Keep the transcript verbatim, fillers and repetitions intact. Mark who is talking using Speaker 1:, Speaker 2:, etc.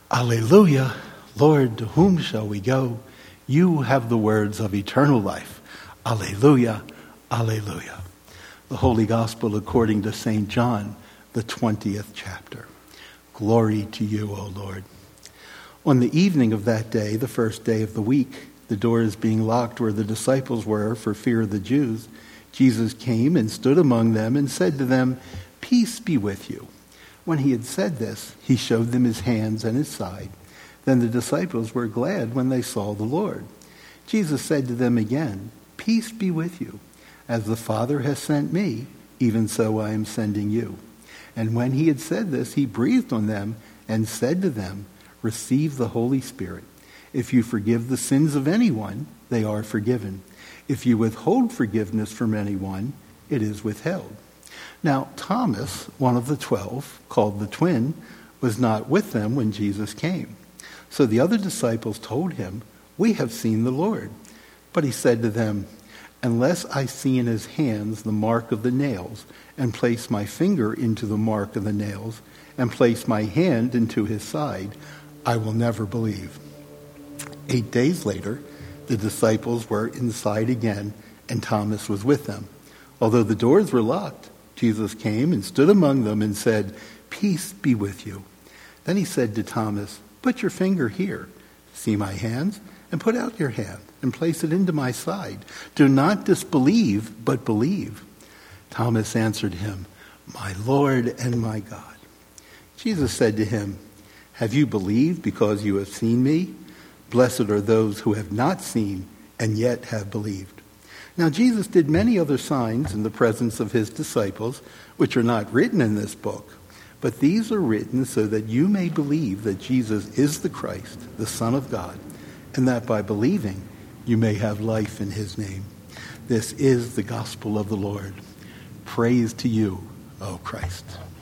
Speaker 1: Alleluia. Lord, to whom shall we go? You have the words of eternal life. Alleluia. Alleluia. The Holy Gospel according to Saint John, the twentieth chapter. Glory to you, O Lord. On the evening of that day, the first day of the week, the doors being locked where the disciples were for fear of the Jews, Jesus came and stood among them and said to them, "Peace be with you." When he had said this, he showed them his hands and his side. Then the disciples were glad when they saw the Lord. Jesus said to them again, "Peace be with you. As the Father has sent me, even so I am sending you." And when he had said this, he breathed on them and said to them, "Receive the Holy Spirit. If you forgive the sins of anyone, they are forgiven. If you withhold forgiveness from anyone, it is withheld." Now, Thomas, one of the twelve, called the twin, was not with them when Jesus came. So the other disciples told him, "We have seen the Lord." But he said to them, "Unless I see in his hands the mark of the nails, and place my finger into the mark of the nails, and place my hand into his side, I will never believe." Eight days later, the disciples were inside again, and Thomas was with them. Although the doors were locked, Jesus came and stood among them and said, "Peace be with you." Then he said to Thomas, "Put your finger here. See my hands? And put out your hand and place it into my side. Do not disbelieve, but believe." Thomas answered him, "My Lord and my God." Jesus said to him, "Have you believed because you have seen me? Blessed are those who have not seen and yet have believed." Now Jesus did many other signs in the presence of his disciples, which are not written in this book. But these are written so that you may believe that Jesus is the Christ, the Son of God, and that by believing you may have life in his name. This is the gospel of the Lord. Praise to you, O Christ.